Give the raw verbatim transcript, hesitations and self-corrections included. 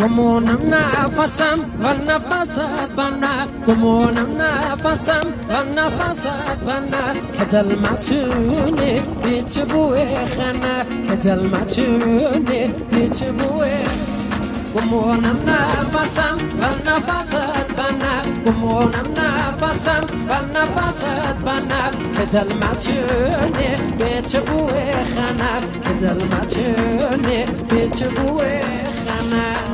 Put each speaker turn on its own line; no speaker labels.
گمونم نفسم و نفست بنا گمونم نفسم و نفست بنا که دل مچونه هیچ بوی خنه که دل مچونه هیچ بوی گمونم نفسم و نفست بنا گمونم نفسم و نفست بنا که دل مچونه هیچ بوی خنه که دل مچونه هیچ بوی خنه